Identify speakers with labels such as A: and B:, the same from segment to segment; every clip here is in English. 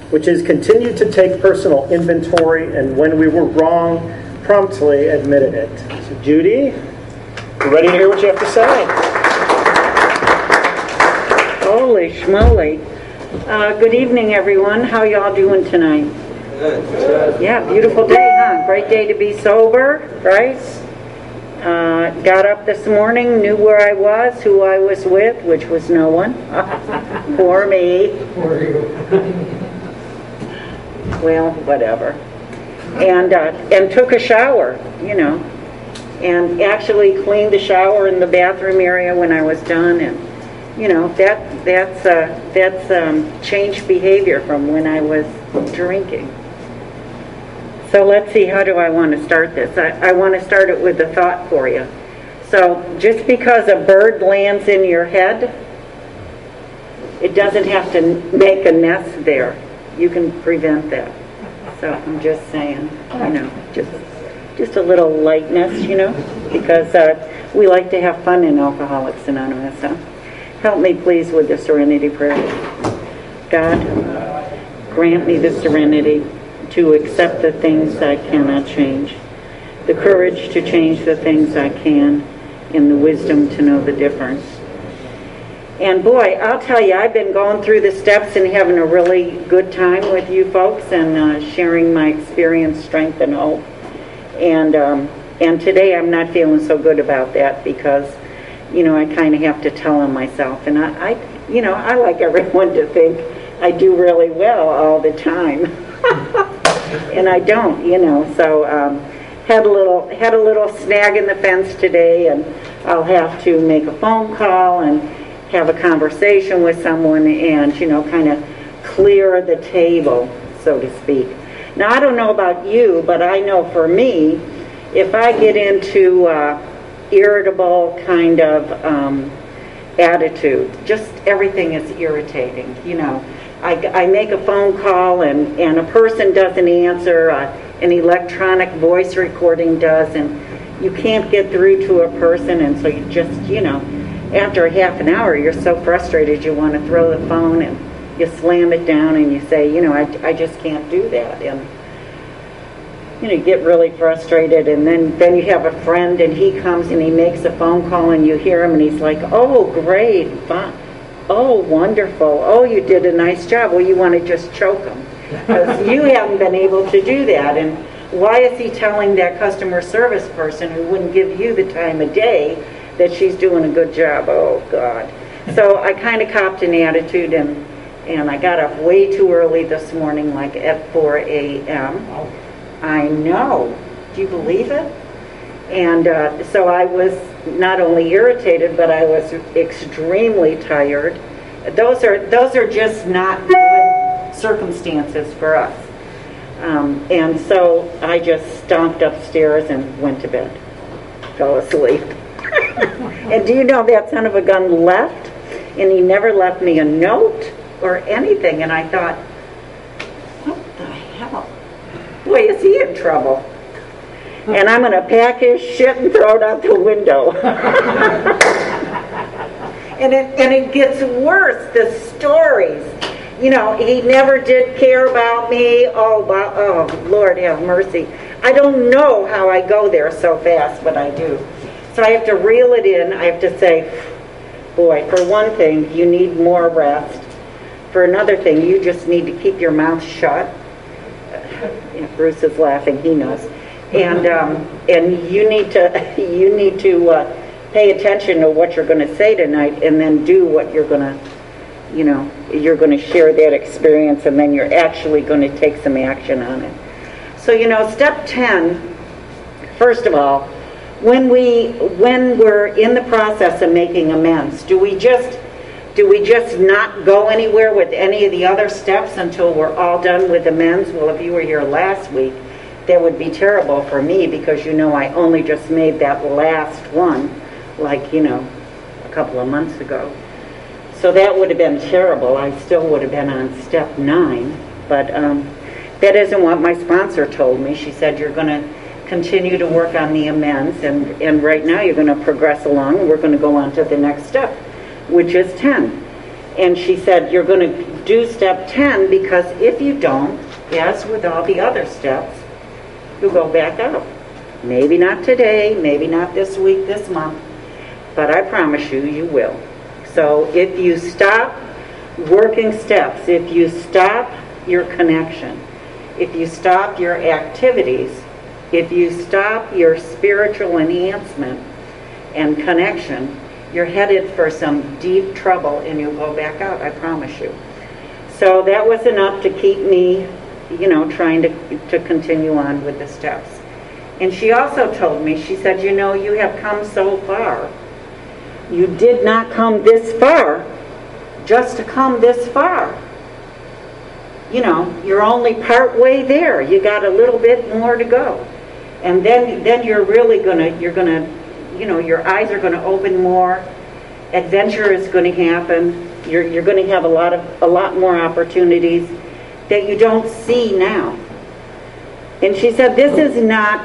A: which is continue to take personal inventory and when we were wrong, promptly admitted it. So Judy, we're ready to hear what you have to say.
B: Holy schmoly. Good evening, everyone. How y'all doing tonight? Good. Yeah, beautiful day, huh? Great day to be sober, right? Got up this morning, knew where I was, who I was with, which was no one. Poor me. Well, whatever. And took a shower, and actually cleaned the shower in the bathroom area when I was done, and that's changed behavior from when I was drinking. So let's see, how do I want to start this? I want to start it with a thought for you. So just because a bird lands in your head, it doesn't have to make a nest there. You can prevent that. So I'm just saying, just a little lightness, because we like to have fun in Alcoholics Anonymous. So help me please with the serenity prayer. God, grant me the serenity to accept the things I cannot change, the courage to change the things I can, and the wisdom to know the difference. And boy, I'll tell you, I've been going through the steps and having a really good time with you folks and sharing my experience, strength, and hope. And today I'm not feeling so good about that because, I kind of have to tell on myself. And I like everyone to think I do really well all the time. And I don't, so had a little snag in the fence today, and I'll have to make a phone call and have a conversation with someone and, kind of clear the table, so to speak. Now, I don't know about you, but I know for me, if I get into irritable kind of attitude, just everything is irritating, I make a phone call and a person doesn't answer, an electronic voice recording does, and you can't get through to a person, and so you just, after a half an hour, you're so frustrated you want to throw the phone and you slam it down and you say, I just can't do that. And, you get really frustrated, and then you have a friend and he comes and he makes a phone call and you hear him and he's like, oh, great, fun. Oh, wonderful. Oh, you did a nice job. Well, you want to just choke him because you haven't been able to do that. And why is he telling that customer service person who wouldn't give you the time of day that she's doing a good job? Oh, God. So I kind of copped an attitude, and I got up way too early this morning, like at 4 a.m. I know. Do you believe it? And so I was not only irritated, but I was extremely tired. Those are just not good circumstances for us. And so I just stomped upstairs and went to bed. Fell asleep. And do you know that son of a gun left? And he never left me a note or anything. And I thought, what the hell? Boy, is he in trouble. And I'm going to pack his shit and throw it out the window. And it gets worse, the stories. He never did care about me. Oh, Lord have mercy. I don't know how I go there so fast, but I do. So I have to reel it in. I have to say, boy, for one thing, you need more rest. For another thing, you just need to keep your mouth shut. Bruce is laughing, he knows. And you need to pay attention to what you're going to say tonight, and then do what you're going to, you're going to share that experience, and then you're actually going to take some action on it. So, step 10, first of all, when we're in the process of making amends, do we just not go anywhere with any of the other steps until we're all done with amends? Well, if you were here last week, that would be terrible for me because I only just made that last one, a couple of months ago. So that would have been terrible. I still would have been on step 9, but that isn't what my sponsor told me. She said you're going to continue to work on the amends, and right now you're going to progress along, and we're going to go on to the next step, which is 10. And she said, you're going to do step 10 because if you don't, as with all the other steps, you go back out. Maybe not today, maybe not this week, this month, but I promise you, you will. So if you stop working steps, if you stop your connection, if you stop your activities, if you stop your spiritual enhancement and connection, you're headed for some deep trouble and you'll go back out, I promise you. So that was enough to keep me, trying to continue on with the steps. And she also told me, she said, you have come so far. You did not come this far just to come this far. You're only part way there. You got a little bit more to go. And then you're really your eyes are gonna open more. Adventure is gonna happen. You're gonna have a lot more opportunities that you don't see now. And she said, this is not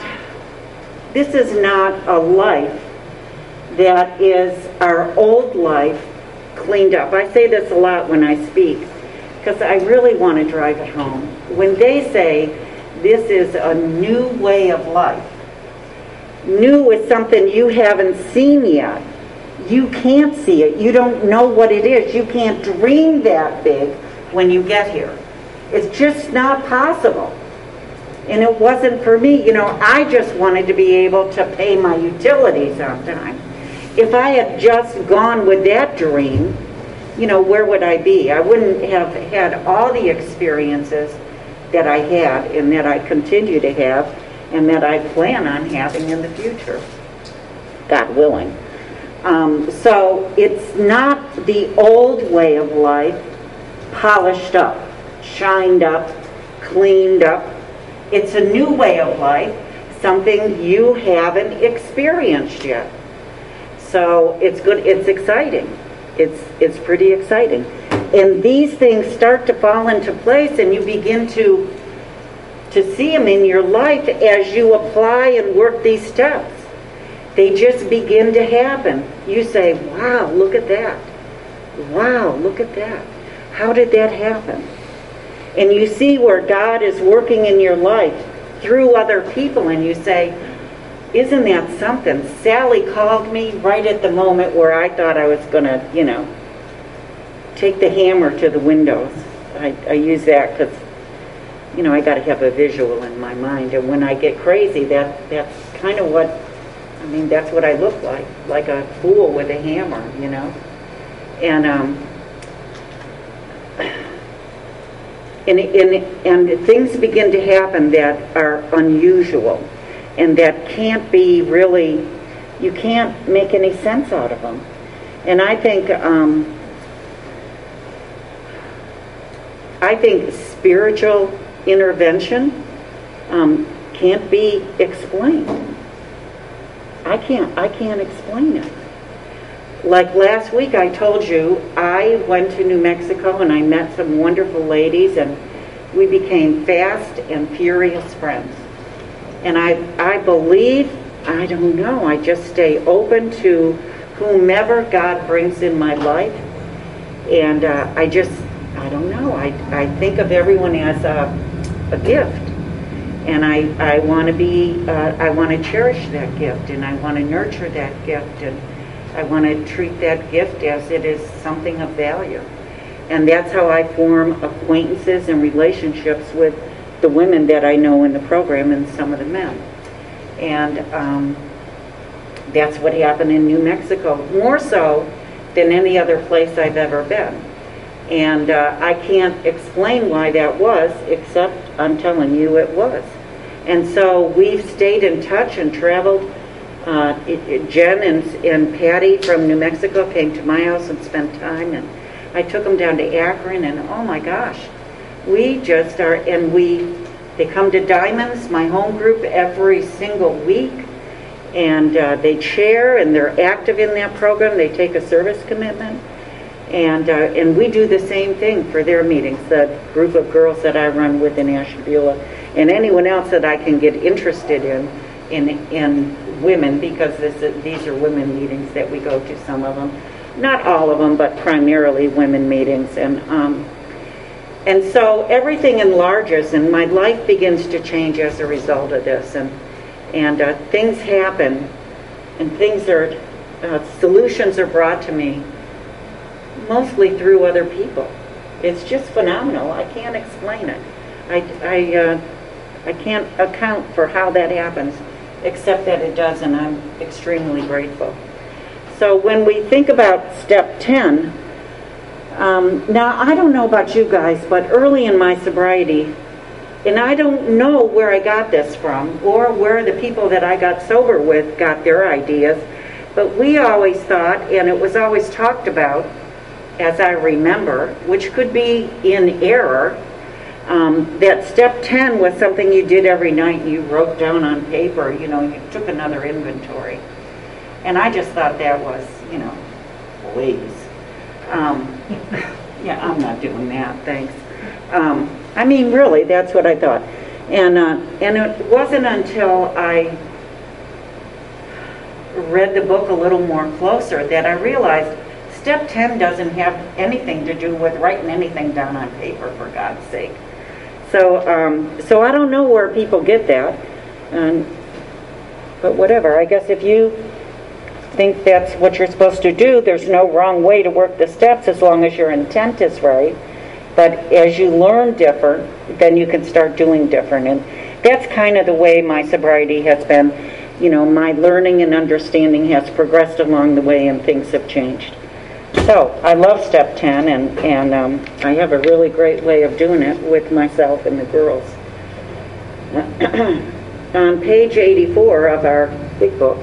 B: a life that is our old life cleaned up. I say this a lot when I speak because I really want to drive it home. When they say this is a new way of life, new is something you haven't seen yet. You can't see it. You don't know what it is. You can't dream that big when you get here. It's just not possible. And it wasn't for me. I just wanted to be able to pay my utilities on time. If I had just gone with that dream, where would I be? I wouldn't have had all the experiences that I had and that I continue to have and that I plan on having in the future, God willing. So it's not the old way of life, polished up, shined up, cleaned up. It's a new way of life, something you haven't experienced yet. So it's good, it's exciting. It's pretty exciting. And these things start to fall into place and you begin to see them in your life as you apply and work these steps. They just begin to happen. You say, wow, look at that. Wow, look at that. How did that happen? And you see where God is working in your life through other people and you say, isn't that something? Sally called me right at the moment where I thought I was going to, take the hammer to the windows. I use that because, I got to have a visual in my mind. And when I get crazy, that's kind of that's what I look like a fool with a hammer, And things begin to happen that are unusual and that can't be really, you can't make any sense out of them. And I think spiritual intervention can't be explained. I can't explain it. Like last week I told you, I went to New Mexico and I met some wonderful ladies and we became fast and furious friends. And I believe, I don't know, I just stay open to whomever God brings in my life. And I don't know, I think of everyone as a gift. And I want to cherish that gift and I want to nurture that gift and I want to treat that gift as it is something of value. And that's how I form acquaintances and relationships with the women that I know in the program and some of the men. And that's what happened in New Mexico, more so than any other place I've ever been. And I can't explain why that was, except I'm telling you it was. And so we've stayed in touch and traveled. Jen and Patty from New Mexico came to my house and spent time, and I took them down to Akron, and oh my gosh, we just are, and they come to Diamonds, my home group, every single week, and they chair, and they're active in that program. They take a service commitment, and we do the same thing for their meetings, the group of girls that I run with in Ashtabula, and anyone else that I can get interested in women, because these are women meetings that we go to, some of them. not all of them, but primarily women meetings. And so everything enlarges, and my life begins to change as a result of this. And things happen, and solutions are brought to me, mostly through other people. It's just phenomenal. I can't explain it. I can't account for how that happens, except that it does, and I'm extremely grateful. So when we think about step 10, now I don't know about you guys, but early in my sobriety, and I don't know where I got this from or where the people that I got sober with got their ideas, but we always thought, and it was always talked about, as I remember, which could be in error, that step 10 was something you did every night. You wrote down on paper, you took another inventory. And I just thought that was, please. Yeah, I'm not doing that, thanks. I mean, really, that's what I thought. And it wasn't until I read the book a little more closer that I realized step 10 doesn't have anything to do with writing anything down on paper, for God's sake. So I don't know where people get that, but whatever. I guess if you think that's what you're supposed to do, there's no wrong way to work the steps as long as your intent is right. But as you learn different, then you can start doing different. And that's kind of the way my sobriety has been. My learning and understanding has progressed along the way, and things have changed. So I love step 10, and I have a really great way of doing it with myself and the girls. On page 84 of our big book,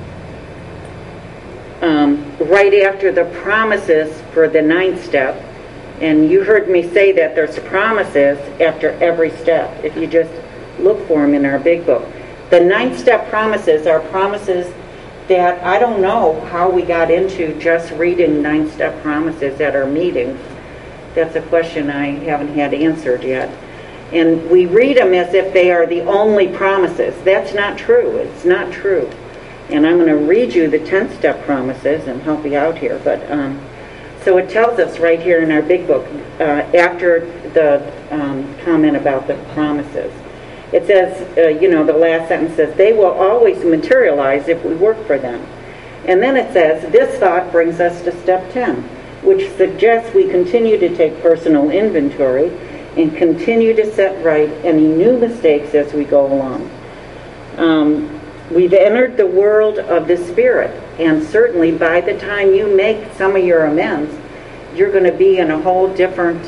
B: right after the promises for the 9th step, and you heard me say that there's promises after every step, if you just look for them in our big book. The 9th step promises are promises that I don't know how we got into just reading 9th step promises at our meetings. That's a question I haven't had answered yet. And we read them as if they are the only promises. That's not true. It's not true. And I'm going to read you the 10th step promises and help you out here. But so it tells us right here in our big book, after the comment about the promises. It says, the last sentence says, they will always materialize if we work for them. And then it says, this thought brings us to step 10, which suggests we continue to take personal inventory and continue to set right any new mistakes as we go along. We've entered the world of the Spirit, and certainly by the time you make some of your amends, you're going to be in a whole different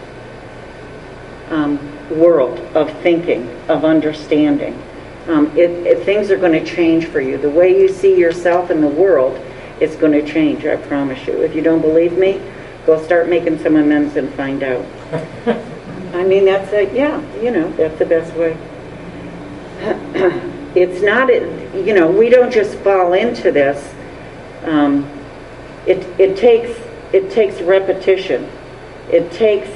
B: world of thinking, of understanding. Things are going to change for you. The way you see yourself in the world is going to change, I promise you. If you don't believe me, go start making some amends and find out. I mean, that's that's the best way. It's not, we don't just fall into this. It takes repetition. It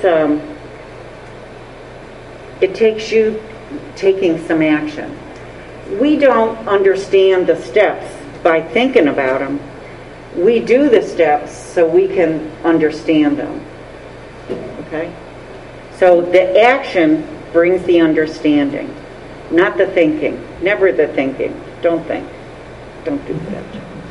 B: takes you taking some action. We don't understand the steps by thinking about them. We do the steps so we can understand them. Okay? So the action brings the understanding, not the thinking. Never the thinking. Don't think. Don't do that.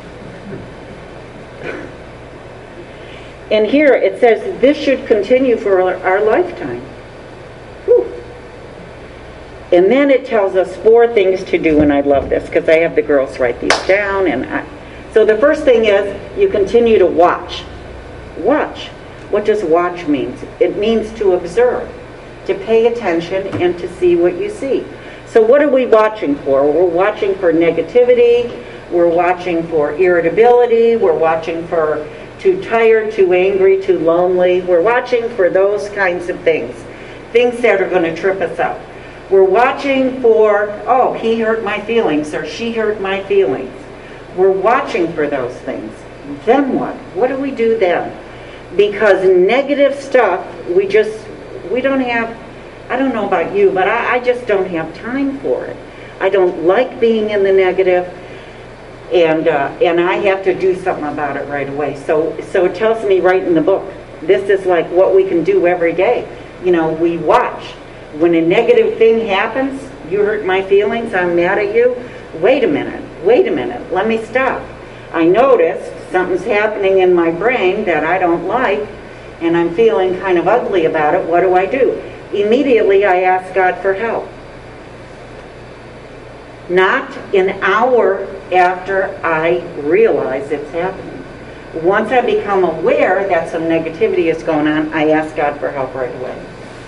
B: And here it says this should continue for our lifetime. Whew. And then it tells us 4 things to do, and I love this because I have the girls write these down. So the first thing is you continue to watch. Watch. What does watch mean? It means to observe, to pay attention, and to see what you see. So what are we watching for? We're watching for negativity. We're watching for irritability. We're watching for too tired, too angry, too lonely. We're watching for those kinds of things that are going to trip us up. We're watching for, oh, he hurt my feelings or she hurt my feelings. We're watching for those things. Then what? What do we do then? Because negative stuff, we don't have, I don't know about you, but I just don't have time for it. I don't like being in the negative. And I have to do something about it right away. So it tells me right in the book, this is like what we can do every day. You know, we watch. When a negative thing happens, you hurt my feelings, I'm mad at you. Wait a minute, let me stop. I noticed something's happening in my brain that I don't like, and I'm feeling kind of ugly about it. What do? Immediately I ask God for help. Not an hour after I realize it's happening. Once I become aware that some negativity is going on, I ask God for help right away.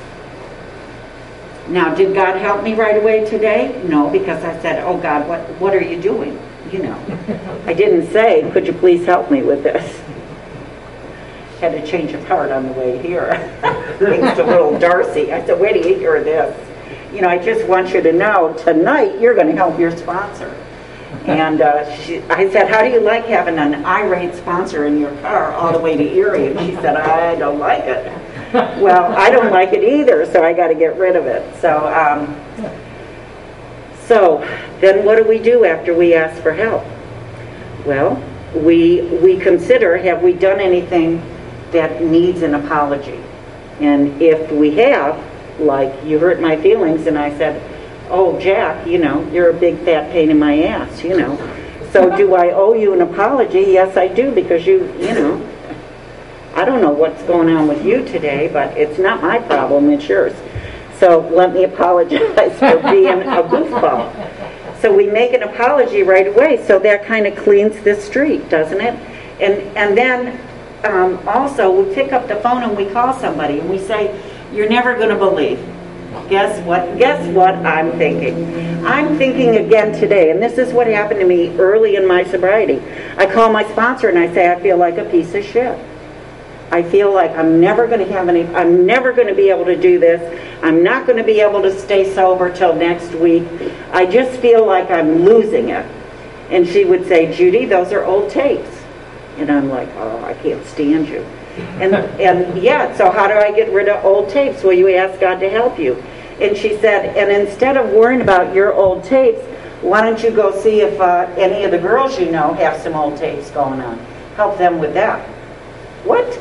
B: Now, did God help me right away today? No, because I said, oh God, what are you doing? You know, I didn't say, could you please help me with this? Had a change of heart on the way here. Thanks to little Darcy. I said, wait till you hear this. You know, I just want you to know, tonight you're going to help your sponsor. And I said, how do you like having an irate sponsor in your car all the way to Erie? And she said, I don't like it. Well, I don't like it either, so I got to get rid of it. So then what do we do after we ask for help? Well, we consider, have we done anything that needs an apology? And if we have, like you hurt my feelings, and I said, oh, Jack, you know, you're a big fat pain in my ass, you know. So do I owe you an apology? Yes, I do, because you know, I don't know what's going on with you today, but it's not my problem, it's yours. So let me apologize for being a goofball. So we make an apology right away, so that kind of cleans the street, doesn't it? And then also we pick up the phone and we call somebody and we say, you're never going to believe. Guess what I'm thinking? I'm thinking again today, and this is what happened to me early in my sobriety. I call my sponsor and I say, I feel like a piece of shit. I feel like I'm never going to be able to do this. I'm not going to be able to stay sober till next week. I just feel like I'm losing it. And she would say, Judy, those are old tapes. And I'm like, oh, I can't stand you. And yeah, so how do I get rid of old tapes? Well, you ask God to help you. And she said, and instead of worrying about your old tapes, why don't you go see if any of the girls you know have some old tapes going on? Help them with that. What?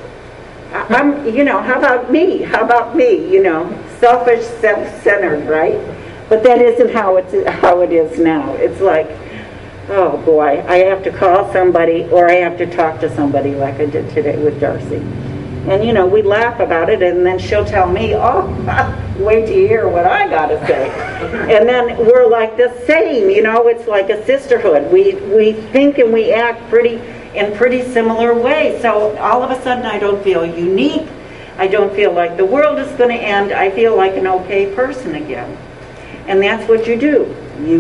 B: You know, how about me? You know, selfish, self-centered, right? But that isn't how it is now. It's like, oh boy, I have to call somebody or I have to talk to somebody like I did today with Darcy. And you know, we laugh about it and then she'll tell me, oh, wait till you hear what I got to say. And then we're like the same, you know, it's like a sisterhood. We think and we act in pretty similar ways. So all of a sudden I don't feel unique. I don't feel like the world is going to end. I feel like an okay person again. And that's what you do.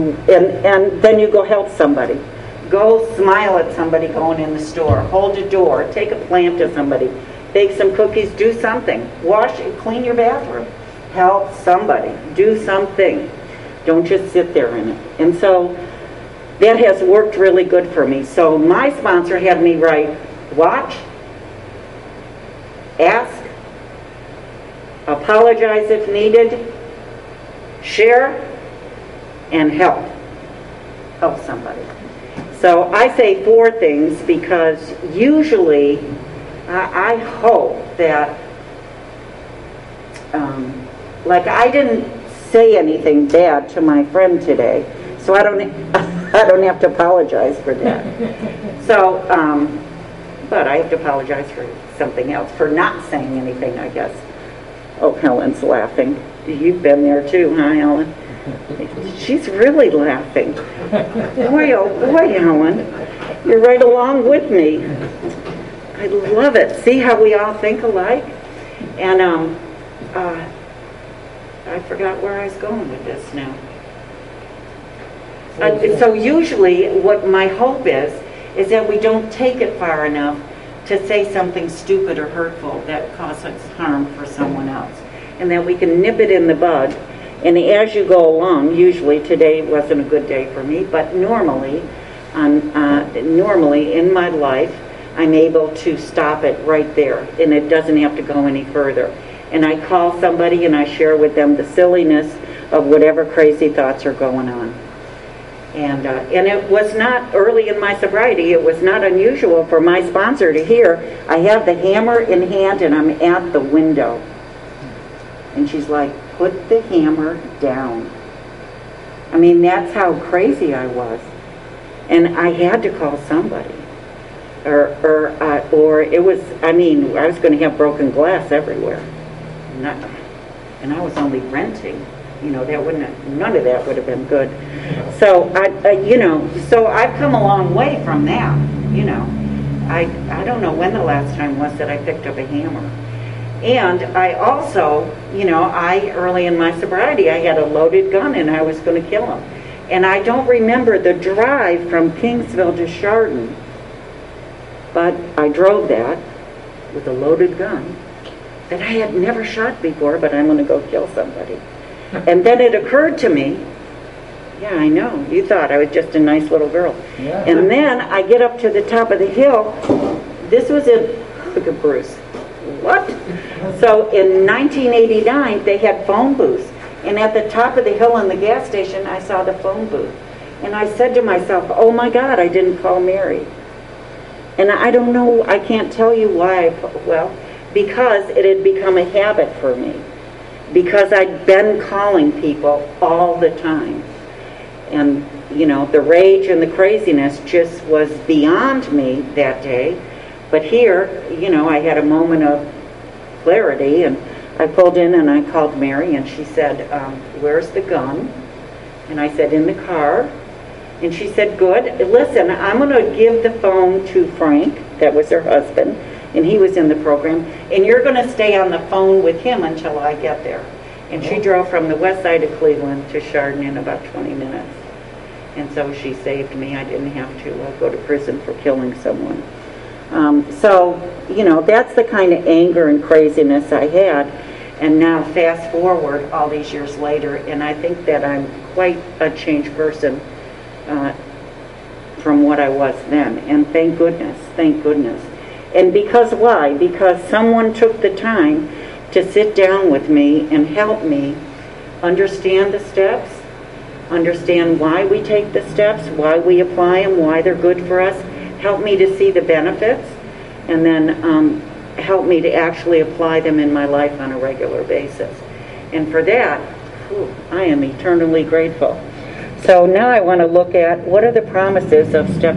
B: And then you go help somebody. Go smile at somebody going in the store. Hold a door. Take a plant to somebody. Bake some cookies. Do something. Wash and clean your bathroom. Help somebody. Do something. Don't just sit there in it. And so that has worked really good for me. So my sponsor had me write, watch, ask, apologize if needed, share, and help. Help somebody. So I say 4 things because usually I hope that, like I didn't say anything bad to my friend today, so I don't have to apologize for that. So, but I have to apologize for something else, for not saying anything, I guess. Oh, Helen's laughing. You've been there too, huh, Helen? She's really laughing. Boy, oh boy, Helen. You're right along with me. I love it. See how we all think alike? And I forgot where I was going with this now. So usually what my hope is that we don't take it far enough to say something stupid or hurtful that causes harm for someone else. And that we can nip it in the bud. And as you go along, usually today wasn't a good day for me, but normally in my life, I'm able to stop it right there. And it doesn't have to go any further. And I call somebody and I share with them the silliness of whatever crazy thoughts are going on. And it was not, early in my sobriety, it was not unusual for my sponsor to hear, I have the hammer in hand and I'm at the window. And she's like, put the hammer down. I mean, that's how crazy I was. And I had to call somebody. Or it was, I mean, I was going to have broken glass everywhere. And I was only renting. You know, that wouldn't, none of that would have been good. So so I've come a long way from that. You know, I don't know when the last time was that I picked up a hammer. And I also, early in my sobriety, I had a loaded gun and I was going to kill him. And I don't remember the drive from Kingsville to Chardon, but I drove that with a loaded gun that I had never shot before, but I'm going to go kill somebody. And then it occurred to me, yeah, I know, you thought I was just a nice little girl. Yeah. And then I get up to the top of the hill. This was look at Bruce. What? So in 1989, they had phone booths. And at the top of the hill in the gas station, I saw the phone booth. And I said to myself, oh my God, I didn't call Mary. And I don't know, I can't tell you why. Because it had become a habit for me. Because I'd been calling people all the time. And, the rage and the craziness just was beyond me that day. But here, I had a moment of clarity, and I pulled in and I called Mary, and she said, where's the gun? And I said, in the car. And she said, good. Listen, I'm going to give the phone to Frank, that was her husband, and he was in the program, and you're going to stay on the phone with him until I get there. And she drove from the west side of Cleveland to Chardon in about 20 minutes. And so she saved me. I didn't have to go to prison for killing someone. That's the kind of anger and craziness I had. And now fast forward all these years later, and I think that I'm quite a changed person from what I was then. And thank goodness. And because why? Because someone took the time to sit down with me and help me understand the steps, understand why we take the steps, why we apply them, why they're good for us, help me to see the benefits, and then help me to actually apply them in my life on a regular basis. And for that, I am eternally grateful. So now I want to look at what are the promises of step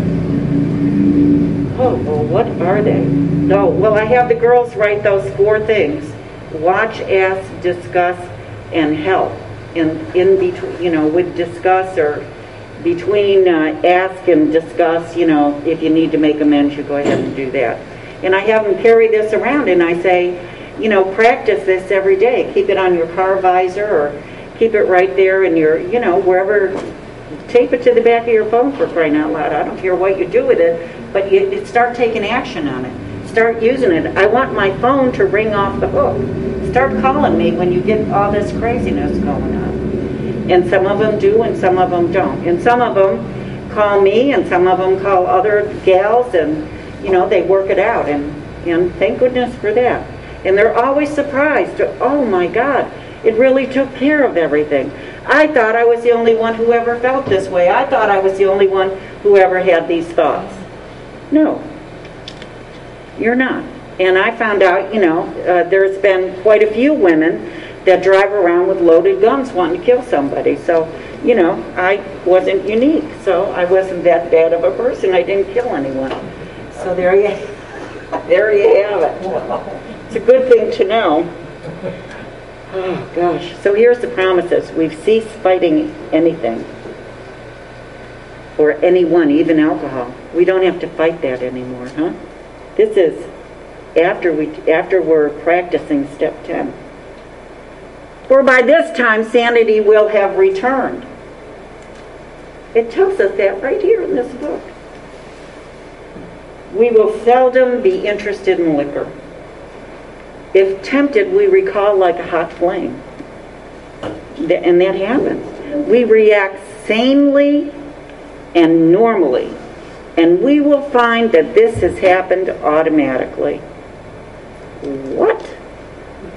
B: 10. Oh, well, what are they? No, well, I have the girls write those 4 things: watch, ask, discuss, and help. In between, with discuss or between ask and discuss, if you need to make amends, you go ahead and do that. And I have them carry this around, and I say, practice this every day. Keep it on your car visor, or keep it right there in your, wherever. Tape it to the back of your phone, for crying out loud. I don't care what you do with it, but you start taking action on it. Start using it. I want my phone to ring off the hook. Start calling me when you get all this craziness going on. And some of them do, and some of them don't. And some of them call me, and some of them call other gals, and they work it out. And thank goodness for that. And they're always surprised. Oh my God, it really took care of everything. I thought I was the only one who ever felt this way. I thought I was the only one who ever had these thoughts. No, you're not. And I found out, there's been quite a few women that drive around with loaded guns wanting to kill somebody. So, I wasn't unique. So I wasn't that bad of a person. I didn't kill anyone. So there you have it. It's a good thing to know. Oh, gosh. So here's the promises. We've ceased fighting anything or anyone, even alcohol. We don't have to fight that anymore, huh? This is after we're practicing step 10. For by this time sanity will have returned. It tells us that right here in this book. We will seldom be interested in liquor. If tempted, we recall like a hot flame. And that happens. We react sanely and normally. And we will find that this has happened automatically. What?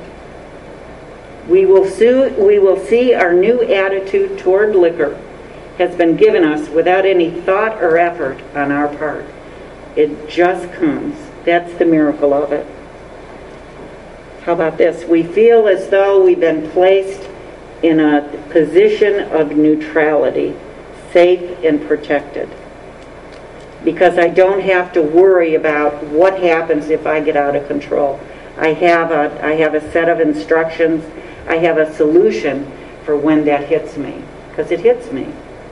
B: We will see our new attitude toward liquor has been given us without any thought or effort on our part. It just comes. That's the miracle of it. How about this? We feel as though we've been placed in a position of neutrality, safe and protected. Because I don't have to worry about what happens if I get out of control. I have a set of instructions. I have a solution for when that hits me, because it hits me.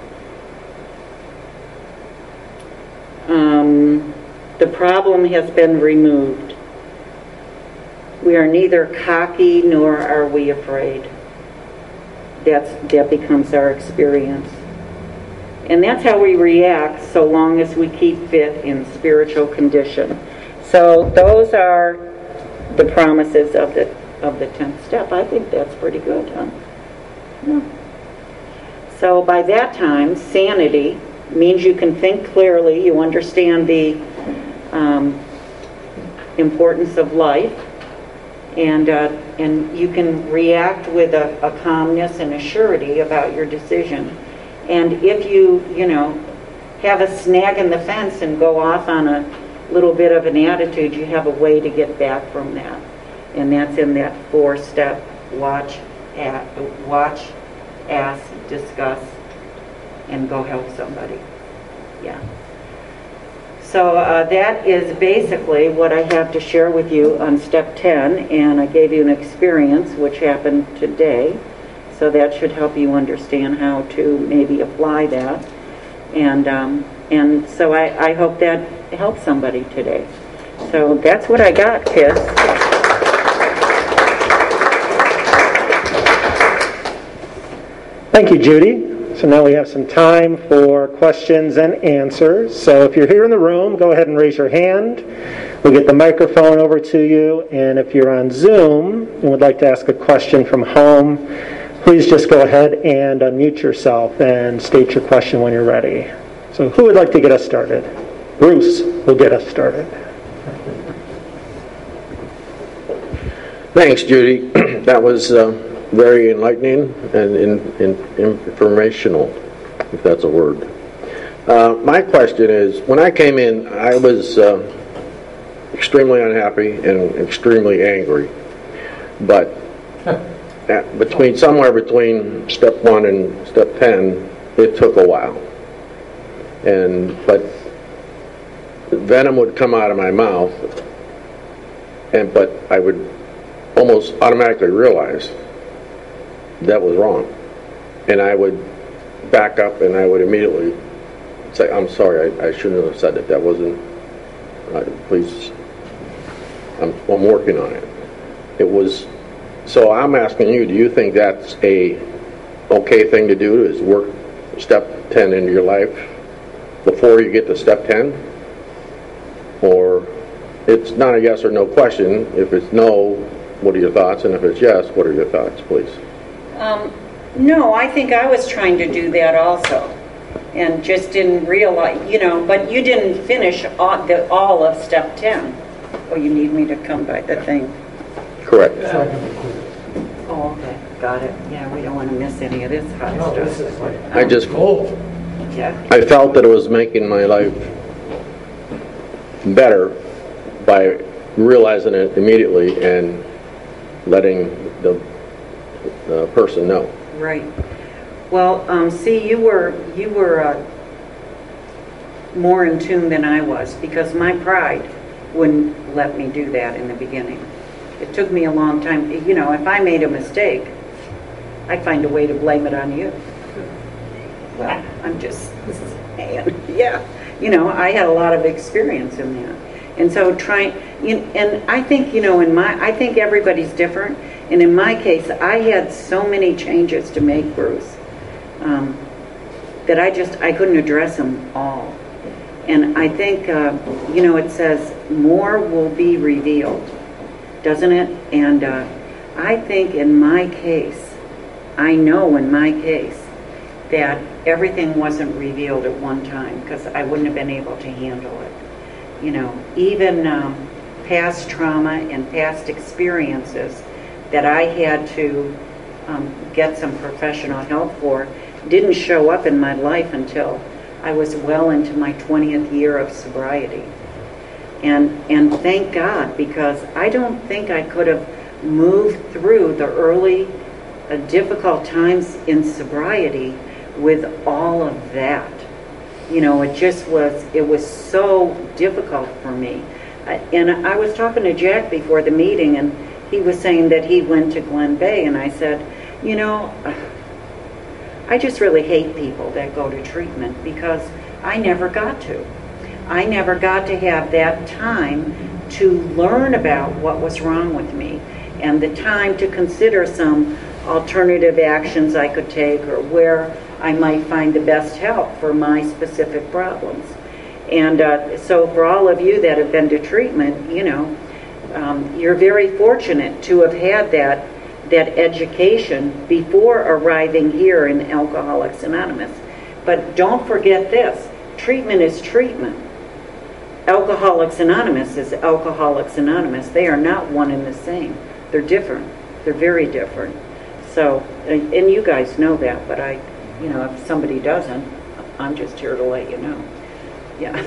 B: The problem has been removed. We are neither cocky nor are we afraid. That becomes our experience. And that's how we react so long as we keep fit in spiritual condition. So those are the promises of the 10th step. I think that's pretty good, huh? Yeah. So by that time, sanity means you can think clearly, you understand the importance of life, and you can react with a calmness and a surety about your decision. And if you have a snag in the fence and go off on a little bit of an attitude, you have a way to get back from that. And that's in that 4-step watch, ask, discuss, and go help somebody. Yeah. So that is basically what I have to share with you on step 10, and I gave you an experience which happened today, so that should help you understand how to maybe apply that. And so I hope that helps somebody today. So that's what I got, kids.
A: Thank you, Judy. So now we have some time for questions and answers. So if you're here in the room, go ahead and raise your hand. We'll get the microphone over to you. And if you're on Zoom and would like to ask a question from home, please just go ahead and unmute yourself and state your question when you're ready. So who would like to get us started? Bruce will get us started.
C: Thanks, Judy. That was very enlightening and informational, if that's a word. My question is, when I came in, I was extremely unhappy and extremely angry. But somewhere between step 1 and step 10, it took a while. But venom would come out of my mouth, but I would almost automatically realize that was wrong. And I would back up and I would immediately say, I'm sorry, I shouldn't have said that. That wasn't, please, I'm working on it. It was, so I'm asking you, do you think that's a okay thing to do, is work step 10 into your life before you get to step 10? Or it's not a yes or no question. If it's no, what are your thoughts? And if it's yes, what are your thoughts, please?
B: No, I think I was trying to do that also, and just didn't realize, but you didn't finish all of step 10. Oh, you need me to come by the thing?
C: Correct.
B: Oh, okay, got it. Yeah, we don't want to miss any of this hot stuff.
C: I felt that it was making my life better by realizing it immediately and letting the person know.
B: Right. Well, see, you were more in tune than I was, because my pride wouldn't let me do that in the beginning. It took me a long time. If I made a mistake, I'd find a way to blame it on you. Well, I'm just saying. Yeah. I had a lot of experience in that. And so and I think, I think everybody's different. And in my case, I had so many changes to make, Bruce, that I couldn't address them all. And I think, it says more will be revealed, doesn't it? And I think in my case, I know in my case, that everything wasn't revealed at one time, because I wouldn't have been able to handle it. Even past trauma and past experiences that I had to get some professional help for, didn't show up in my life until I was well into my 20th year of sobriety. And thank God, because I don't think I could have moved through the early difficult times in sobriety with all of that. You know, it was so difficult for me. And I was talking to Jack before the meeting, and he was saying that he went to Glen Bay, and I said, you know, I just really hate people that go to treatment, because I never got to. I never got to have that time to learn about what was wrong with me, and the time to consider some alternative actions I could take, or where I might find the best help for my specific problems. And so for all of you that have been to treatment, you know, you're very fortunate to have had that education before arriving here in Alcoholics Anonymous. But don't forget this, treatment is treatment. Alcoholics Anonymous is Alcoholics Anonymous. They are not one and the same. They're different. They're very different. So, and you guys know that, but you know, if somebody doesn't, I'm just here to let you know. Yeah.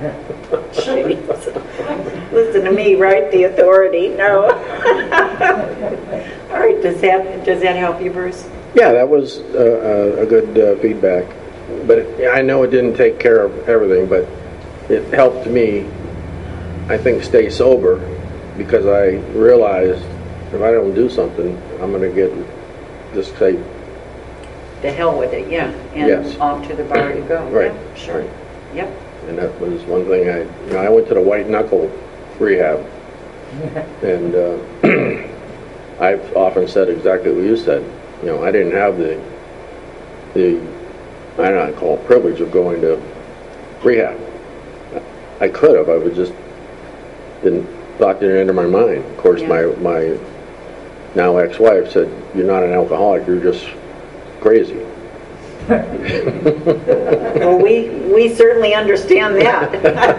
B: Listen to me, right? The authority. No. All right. Does that help you, Bruce?
C: Yeah, that was a good feedback. But I know it didn't take care of everything, but it helped me, I think, stay sober, because I realized if I don't do something, I'm going to just say,
B: the hell with it, yeah. And
C: yes.
B: Off to the bar you go.
C: Right.
B: Yeah, sure.
C: Right.
B: Yep.
C: And that was one thing I went to the white knuckle rehab, and I've often said exactly what you said. You know, I didn't have the I don't know, call it privilege of going to rehab. I could have. I would just thought didn't enter my mind. Of course,
B: yeah.
C: my now ex-wife said, "You're not an alcoholic. You're just crazy."
B: Well, we certainly understand that.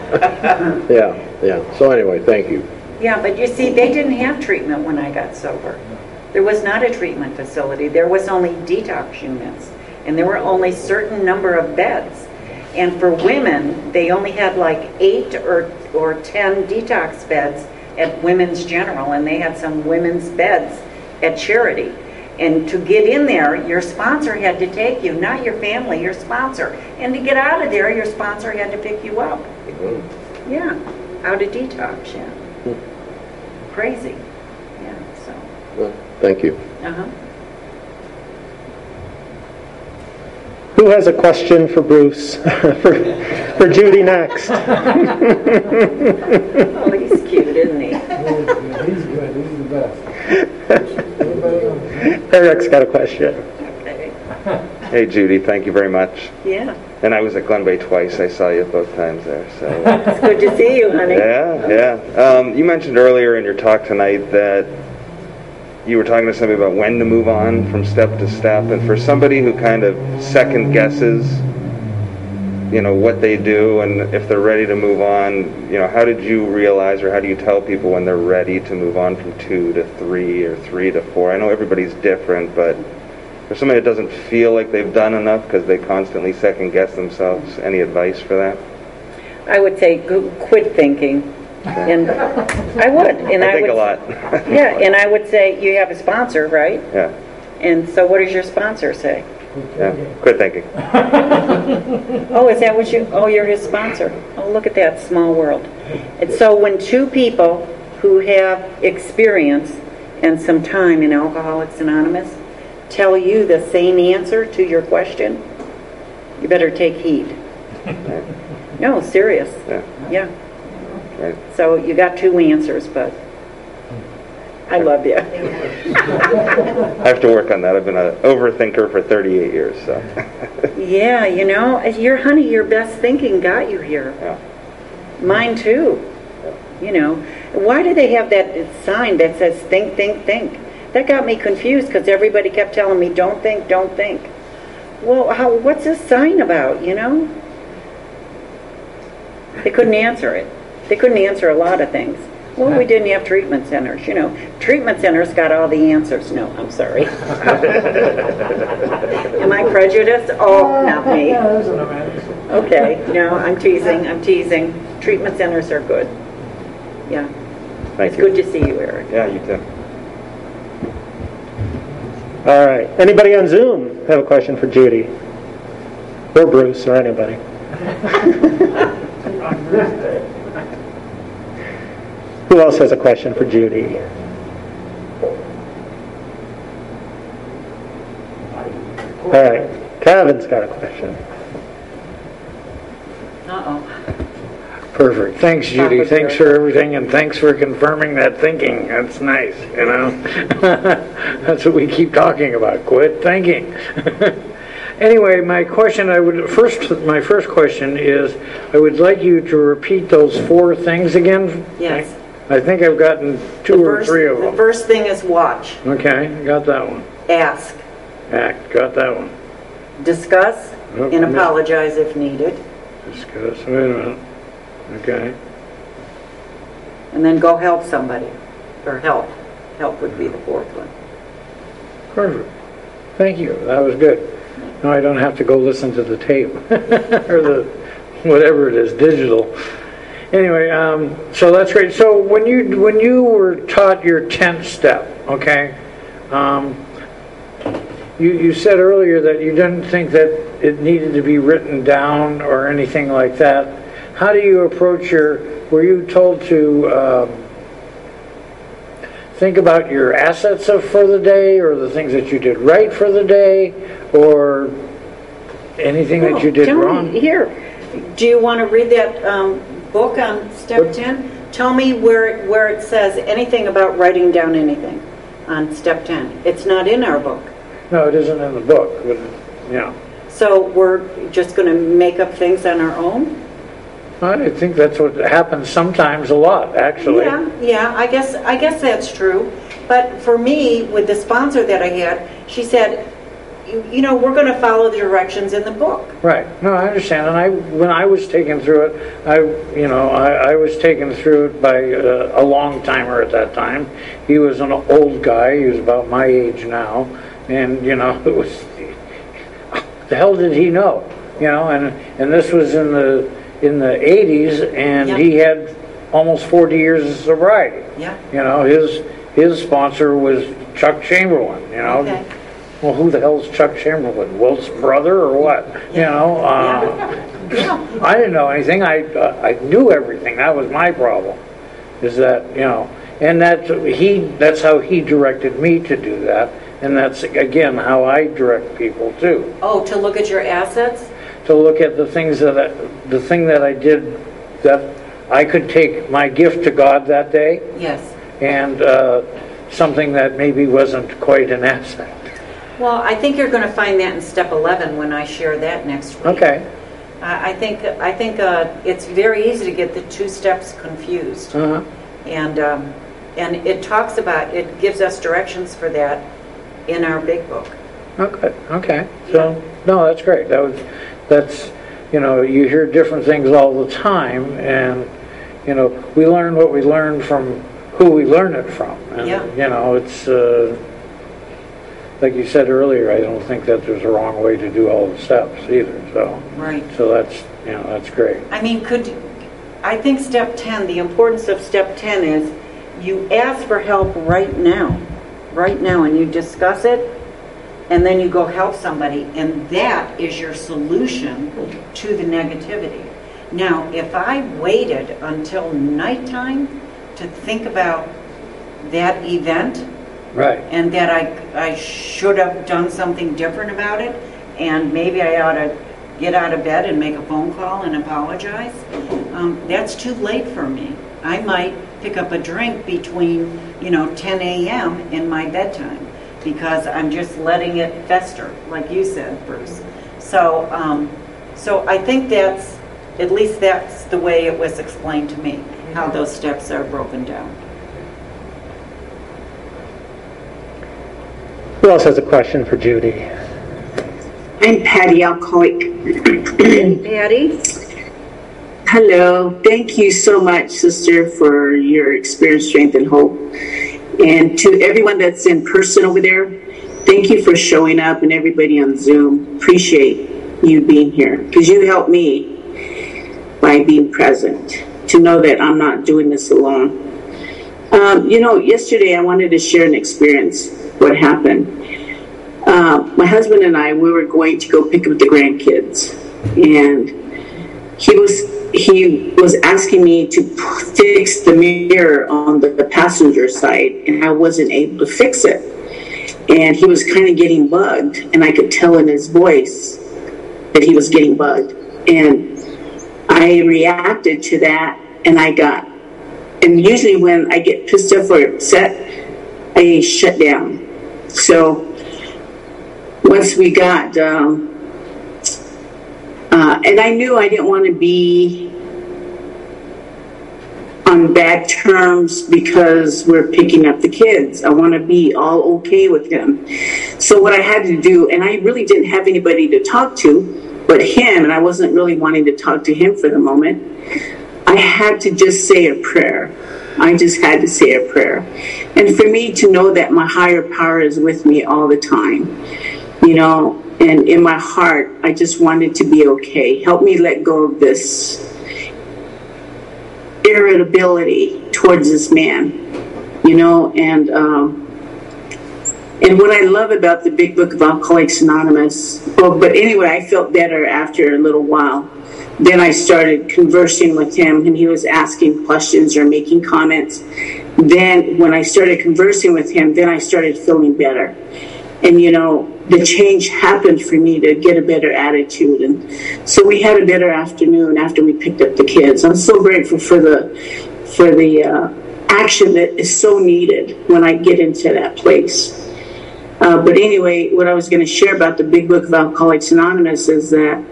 C: Yeah. So anyway, thank you.
B: Yeah, but you see, they didn't have treatment when I got sober. There was not a treatment facility. There was only detox units, and there were only certain number of beds. And for women, they only had like 8 or 10 detox beds at Women's General, and they had some women's beds at Charity. And to get in there, your sponsor had to take you, not your family, your sponsor. And to get out of there, your sponsor had to pick you up.
C: Mm-hmm.
B: Yeah, out of detox, yeah. Crazy. Yeah, so.
C: Well, thank you.
B: Uh-huh.
A: Who has a question for Bruce? for Judy next.
B: Oh, he's cute, isn't he?
D: He's good. He's the best.
A: Eric's got a question.
B: Okay.
E: Hey, Judy, thank you very much.
B: Yeah.
E: And I was at Glen Bay twice. I saw you both times there. So.
B: It's good to see you, honey.
E: Yeah. You mentioned earlier in your talk tonight that you were talking to somebody about when to move on from step to step. And for somebody who kind of second guesses, you know, what they do and if they're ready to move on, you know, how did you realize, or how do you tell people when they're ready to move on from 2 to 3 or 3 to 4? I know everybody's different, but for somebody that doesn't feel like they've done enough because they constantly second guess themselves, any advice for that?
B: I would say quit thinking. And I would. And
E: I think
B: would,
E: a lot.
B: Yeah, and I would say you have a sponsor, right?
E: Yeah.
B: And so what does your sponsor say?
E: Yeah. Quit thinking.
B: Oh, is that what you're his sponsor. Oh, look at that small world. And so when two people who have experience and some time in Alcoholics Anonymous tell you the same answer to your question, you better take heed. No, serious. Yeah.
E: Right.
B: So you got 2 answers, but I love you.
E: I have to work on that. I've been an overthinker for 38 years, so.
B: Yeah, you know, your best thinking got you here.
E: Yeah.
B: Mine too. You know, why do they have that sign that says think, think, think? That got me confused because everybody kept telling me don't think, don't think. Well, what's this sign about, you know? They couldn't answer it. They couldn't answer a lot of things. Well, we didn't have treatment centers, you know. Treatment centers got all the answers. No, I'm sorry. Am I prejudiced? Oh, not me.
D: Yeah, there's an amendment.
B: Okay, no, I'm teasing. Treatment centers are good. Yeah.
E: Thank
B: It's
E: you.
B: good to see you, Eric.
E: Yeah, you too.
A: All right. Anybody on Zoom have a question for Judy? Or Bruce, or anybody? Who else has a question for Judy? All right. Kevin's got a question.
B: Uh-oh.
F: Perfect. Thanks, Judy. Thanks for everything, and thanks for confirming that thinking. That's nice, you know. That's what we keep talking about. Quit thinking. Anyway, my first question is, I would like you to repeat those 4 things again.
B: Yes.
F: I think I've gotten 2 or 3 of
B: The
F: them.
B: first thing is watch,
F: Okay, got that one.
B: ask,
F: Act, got that one.
B: discuss,
F: Oh,
B: and
F: yeah.
B: apologize if needed,
F: Discuss. Wait a minute. Okay.
B: and then go help somebody, or help. Help would be the 4th one.
F: Perfect. Thank you. That was good. Now I don't have to go listen to the tape or the whatever it is, digital. Anyway, so that's great. So when you were taught your 10th step, okay, you said earlier that you didn't think that it needed to be written down or anything like that. How do you approach were you told to think about your assets for the day, or the things that you did right for the day, or anything that you did
B: Tell me,
F: wrong?
B: here, do you want to read that book on step 10? Tell me where it says anything about writing down anything on step 10. It's not in our book.
F: No, it isn't in the book, but yeah.
B: So we're just going to make up things on our own?
F: I think that's what happens sometimes a lot, actually.
B: Yeah, I guess that's true. But for me, with the sponsor that I had, she said, you know, we're going to follow the directions in the book.
F: Right. No, I understand. And when I was taken through it, I was taken through it by a long timer at that time. He was an old guy. He was about my age now, and you know, it was the hell did he know? You know, and this was in the 80s, and
B: Yeah.
F: he had almost 40 years of sobriety.
B: Yeah.
F: You know, his sponsor was Chuck Chamberlain. You know.
B: Okay.
F: Well, who the hell's Chuck Chamberlain? Wilt's brother or what? You know,
B: Yeah.
F: I didn't know anything. I knew everything. That was my problem. Is that, you know, and that's how he directed me to do that, and that's again how I direct people too.
B: Oh, to look at your assets?
F: To look at the thing that I did, that I could take my gift to God that day,
B: Yes.
F: and something that maybe wasn't quite an asset.
B: Well, I think you're going to find that in step 11 when I share that next week.
F: Okay.
B: I think it's very easy to get the 2 steps confused,
F: Uh-huh.
B: and it talks about, it gives us directions for that in our big book.
F: Okay. Okay. So no, that's great. That's you know, you hear different things all the time, and you know, we learn what we learn from who we learn it from, and
B: Yeah.
F: you know, it's like you said earlier. I don't think that there's a wrong way to do all the steps either. So
B: Right.
F: so that's that's great.
B: I mean, I think step 10, the importance of step 10 is you ask for help right now, and you discuss it, and then you go help somebody, and that is your solution to the negativity. Now, if I waited until nighttime to think about that event,
F: Right.
B: and that I should have done something different about it, and maybe I ought to get out of bed and make a phone call and apologize, that's too late for me. I might pick up a drink between 10 a.m. and my bedtime, because I'm just letting it fester, like you said, Bruce. So I think that's the way it was explained to me, how those steps are broken down.
A: Who else has a question for Judy?
G: I'm Patty Alcoic.
B: Patty?
G: Hello. Thank you so much, sister, for your experience, strength, and hope. And to everyone that's in person over there, thank you for showing up, and everybody on Zoom. Appreciate you being here because you helped me by being present to know that I'm not doing this alone. Yesterday I wanted to share an experience, what happened. My husband and I, we were going to go pick up the grandkids, and he was asking me to fix the mirror on the passenger side, and I wasn't able to fix it. And he was kind of getting bugged, and I could tell in his voice that he was getting bugged. And I reacted to that, and usually when I get pissed off or upset, I shut down. So once we got, and I knew I didn't want to be on bad terms because we're picking up the kids. I want to be all okay with him. So what I had to do, and I really didn't have anybody to talk to but him, and I wasn't really wanting to talk to him for the moment, I had to just say a prayer. I just had to say a prayer. And for me to know that my higher power is with me all the time, and in my heart, I just wanted to be okay. Help me let go of this irritability towards this man, and what I love about the Big Book of Alcoholics Anonymous, but anyway, I felt better after a little while. Then I started conversing with him, and he was asking questions or making comments. Then when I started conversing with him, then I started feeling better. And, the change happened for me to get a better attitude. And so we had a better afternoon after we picked up the kids. I'm so grateful for the action that is so needed when I get into that place. But anyway, what I was going to share about the Big Book of Alcoholics Anonymous is that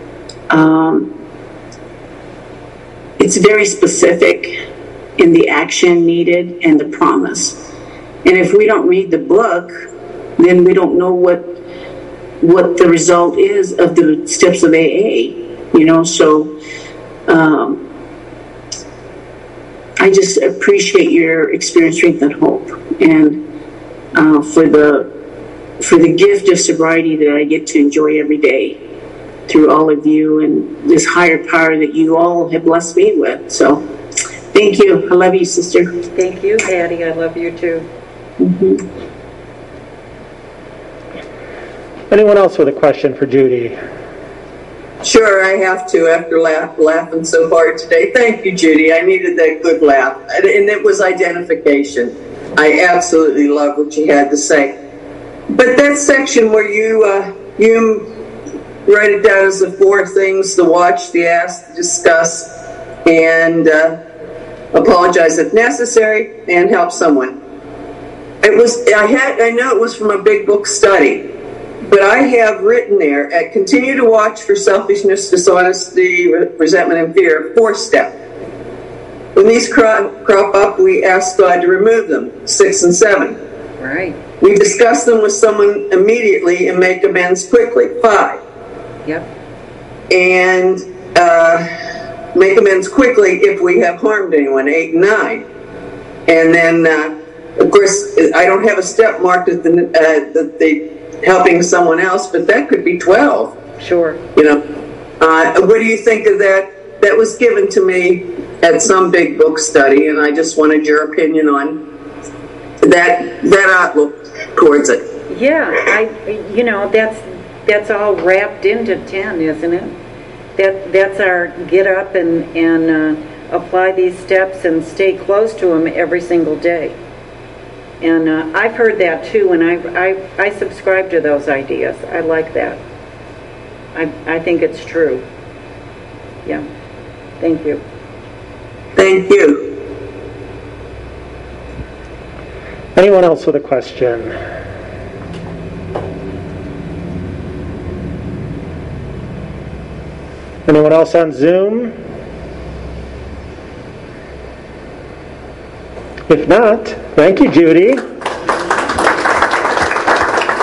G: it's very specific in the action needed and the promise. And if we don't read the book, then we don't know what the result is of the steps of AA, so I just appreciate your experience, strength, and hope, and for the gift of sobriety that I get to enjoy every day through all of you and this higher power that you all have blessed me with. So thank you. I love you, sister.
B: Thank you, Patty. I love you too.
G: Mm-hmm.
A: Anyone else with a question for Judy?
H: Sure, I have to after laughing so hard today. Thank you, Judy. I needed that good laugh. And it was identification. I absolutely love what you had to say. But that section where you write it down as the 4 things: to watch, the ask, the discuss, and apologize if necessary, and help someone. I know it was from a Big Book study. But I have written there, continue to watch for selfishness, dishonesty, resentment, and fear, 4th step. When these crop up, we ask God to remove them, 6 and 7.
B: Right.
H: We discuss them with someone immediately and make amends quickly, 5.
B: Yep.
H: And make amends quickly if we have harmed anyone, 8 and 9. And then, of course, I don't have a step marked at the helping someone else, but that could be 12.
B: Sure.
H: What do you think of that? That was given to me at some Big Book study, and I just wanted your opinion on that outlook towards it.
B: Yeah, that's all wrapped into 10, isn't it? That's our get up and apply these steps and stay close to them every single day. And I've heard that too, and I subscribe to those ideas. I like that. I think it's true. Yeah. Thank you.
H: Thank you.
A: Anyone else with a question? Anyone else on Zoom? If not, thank you, Judy.